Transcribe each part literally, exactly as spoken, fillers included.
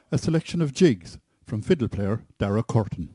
a selection of jigs from fiddle player Dara Curtin.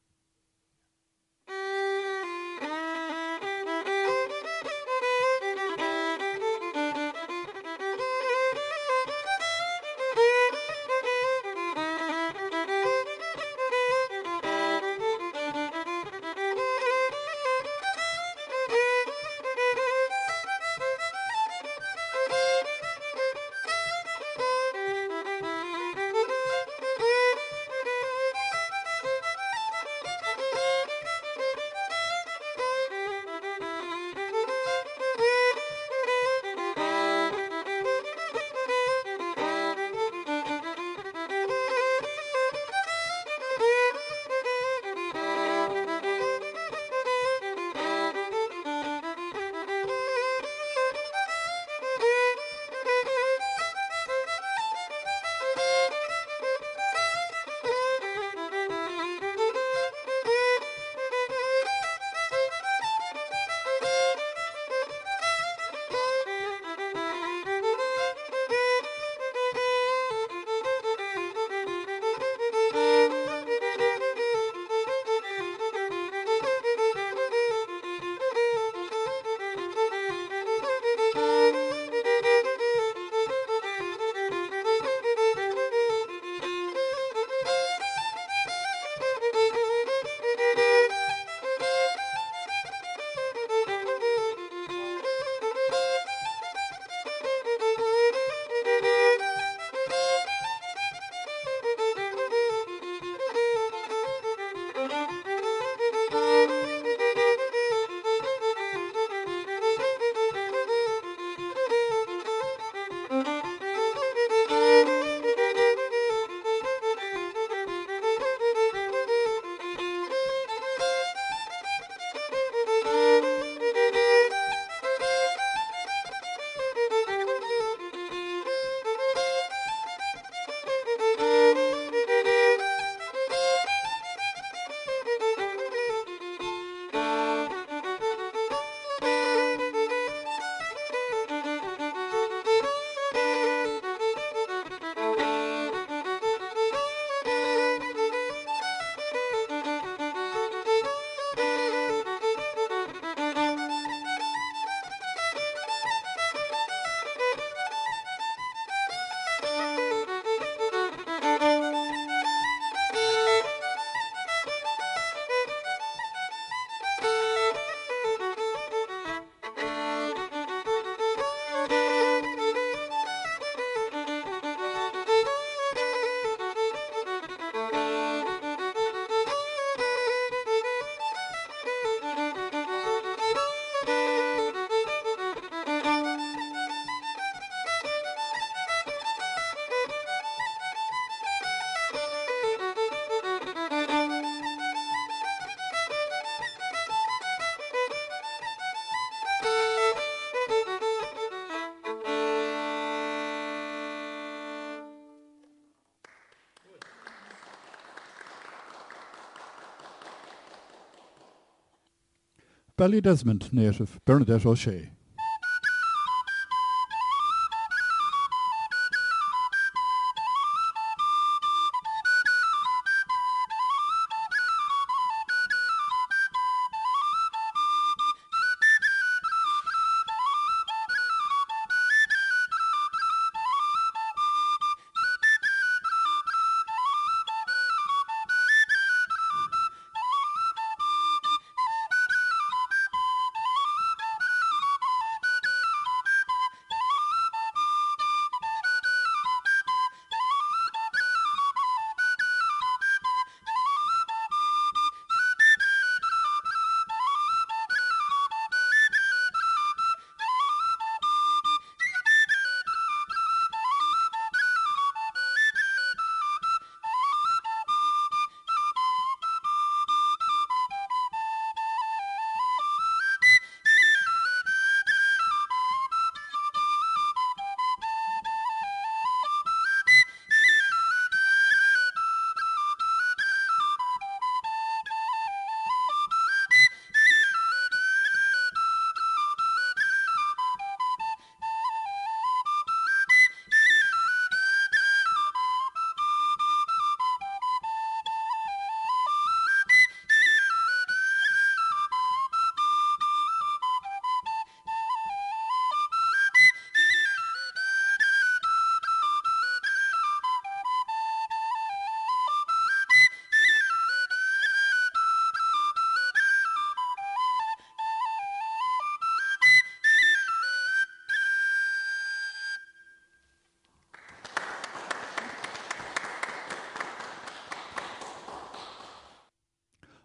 Ballydesmond native Bernadette O'Shea.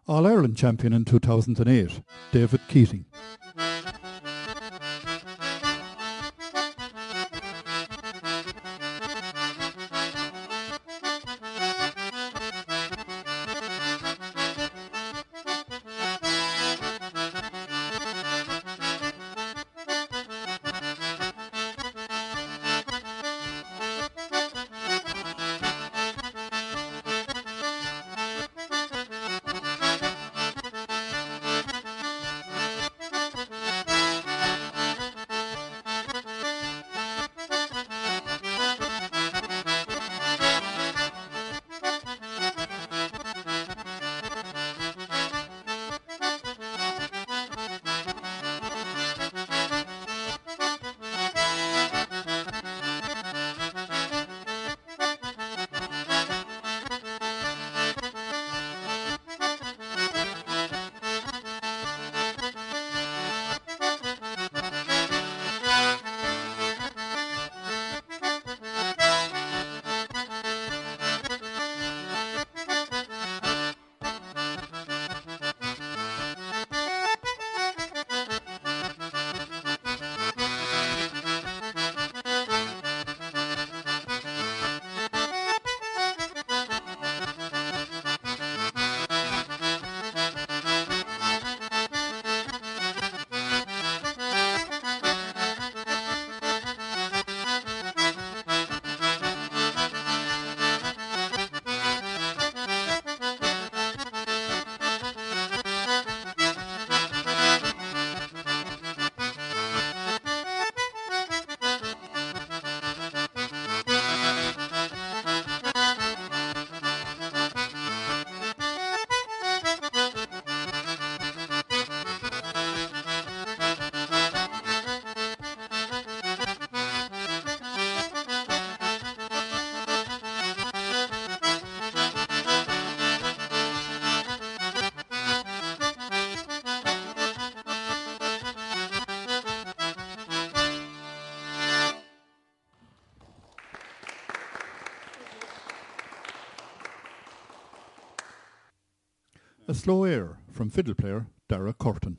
All-Ireland champion in two thousand eight, David Keating. A slow air from fiddle player Dara Curtin.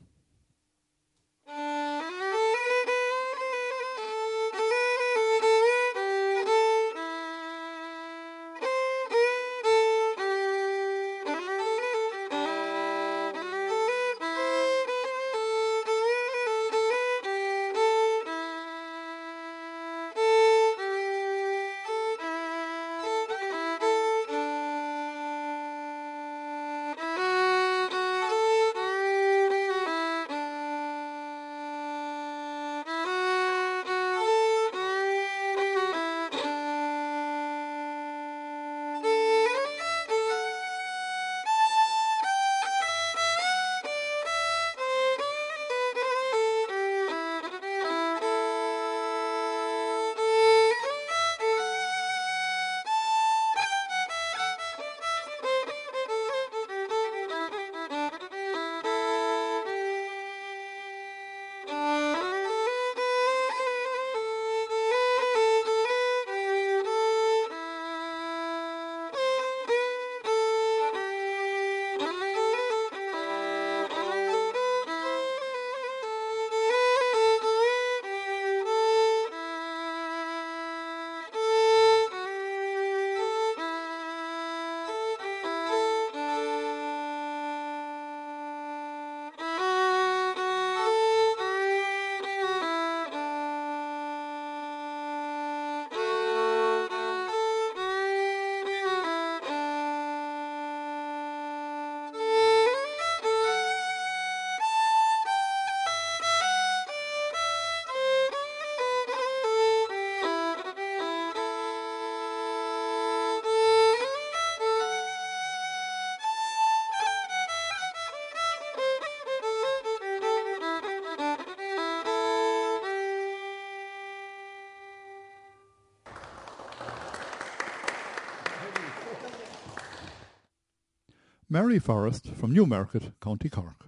Mary Forrest from Newmarket, County Cork.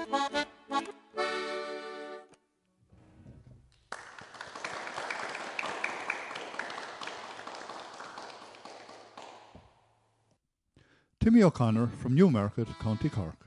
Timmy O'Connor from Newmarket, County Cork.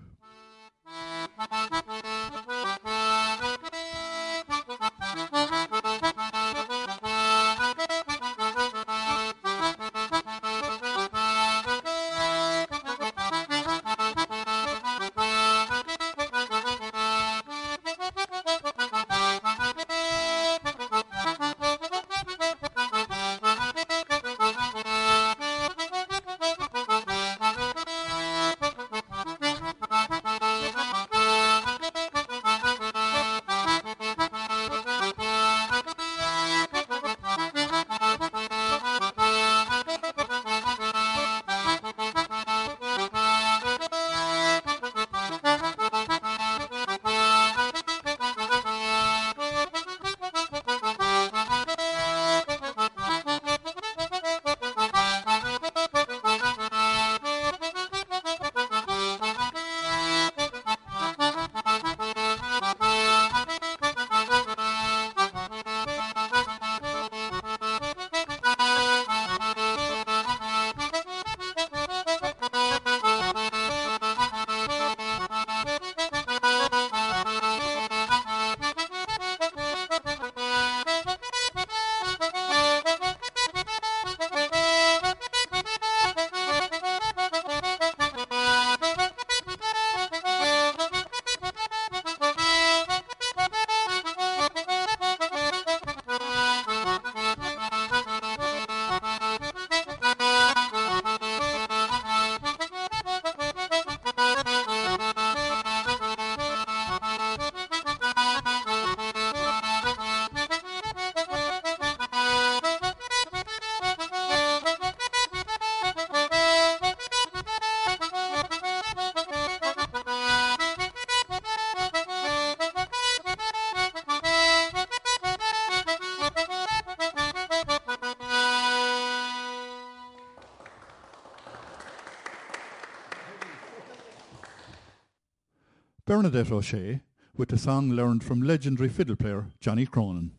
Bernadette O'Shea with a song learned from legendary fiddle player Johnny Cronin.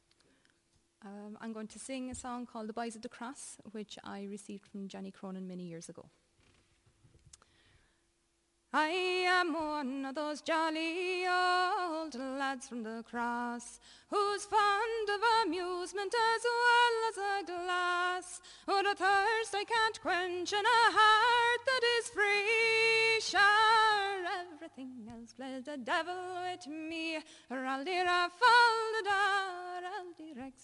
Um, I'm going to sing a song called The Boys of the Cross, which I received from Johnny Cronin many years ago. I am one of those jolly old lads from the cross, who's fond of amusement as well as a glass, with a thirst I can't quench and a heart that is free. Sure, everything else plays the devil with me. Raldira faldadar, Aldirex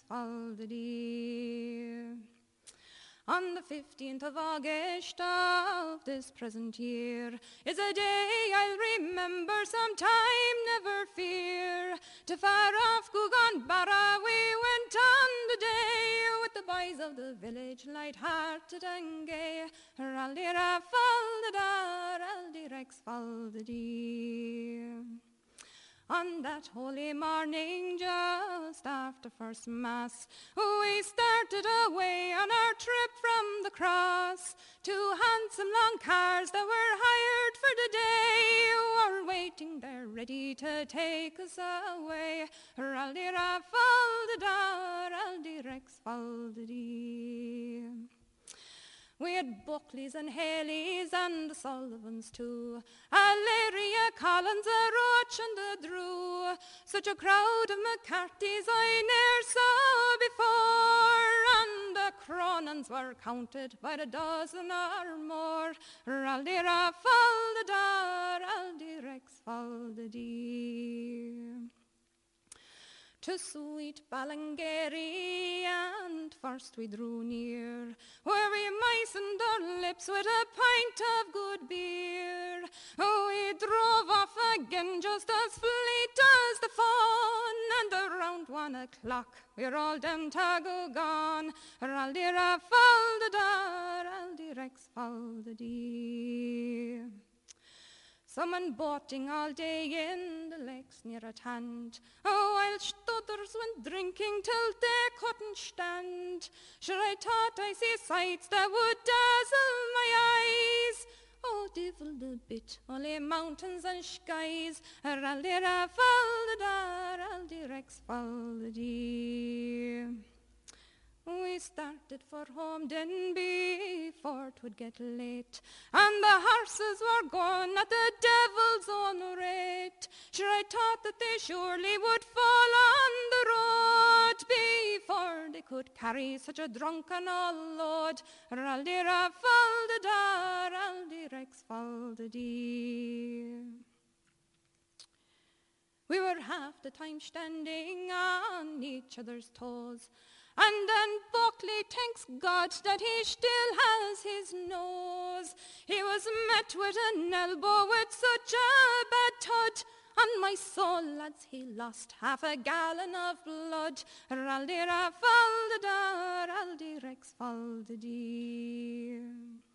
faldadir. On the fifteenth of August of this present year is a day I'll remember sometime, never fear. To far off Guganbarra we went on the day, with the boys of the village light-hearted and gay. Raldira faldadar, Aldirex faldadir. On that holy morning, just after first mass, we started away on our trip from the cross. Two handsome long cars that were hired for the day were waiting there ready to take us away. Raldira faldadar, Aldirex faldadir. We had Buckleys and Haleys and the Sullivans too, Aleria, Collins, a Roach and a Drew. Such a crowd of McCarthy's I ne'er saw before, and the Cronins were counted by the dozen or more. Raldira faldadar, Aldirex faldadir. To sweet Ballingarry and first we drew near, where we moistened our lips with a pint of good beer. We drove off again just as fleet as the fawn, and around one o'clock we're all down to go gone. Raldira faldadar, Aldirex faldadir. Someone boating all day in the lakes near at hand, oh, while studders went drinking till they couldn't stand. Sure, I thought I see sights that would dazzle my eyes, oh divil the bit, only mountains and skies. Raldera faldadar, aldirex faldadee. We started for home then before 'twould get late, and the horses were gone at the devil's own rate. Sure, I thought that they surely would fall on the road before they could carry such a drunken old load. Raldira faldadar, aldirex faldadee. We were half the time standing on each other's toes, and then Buckley thanks God that he still has his nose. He was met with an elbow with such a bad thud, on my soul, lads, he lost half a gallon of blood. Raldira faldadar, aldirex faldadee.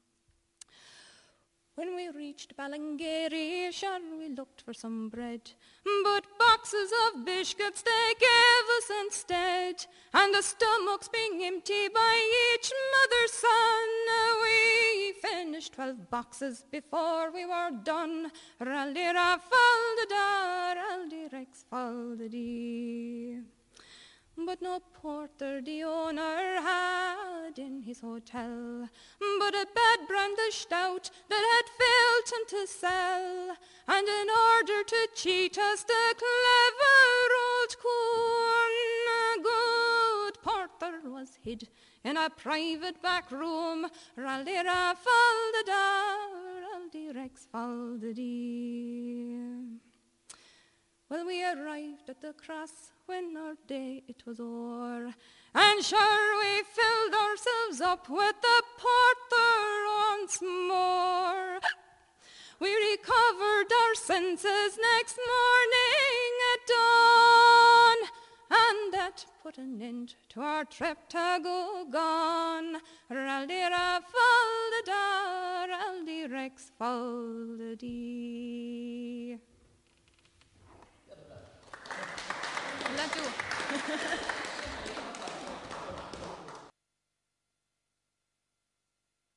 When we reached Ballingeary, sure we looked for some bread, but boxes of biscuits they gave us instead, and the stomachs being empty by each mother's son, we finished twelve boxes before we were done. Raldira faldadar, aldirex faldadee. But no porter the owner had in his hotel, but a bad brandy stout that had failed him to sell. And in order to cheat us, the clever old coon, a good porter was hid in a private back room. Raldira faldadar, aldirex faldadee. Well, we arrived at the cross when our day it was o'er, and sure we filled ourselves up with the porter once more. We recovered our senses next morning at dawn, and that put an end to our trip to Gone. Raldira faldadar, aldirex faldadee.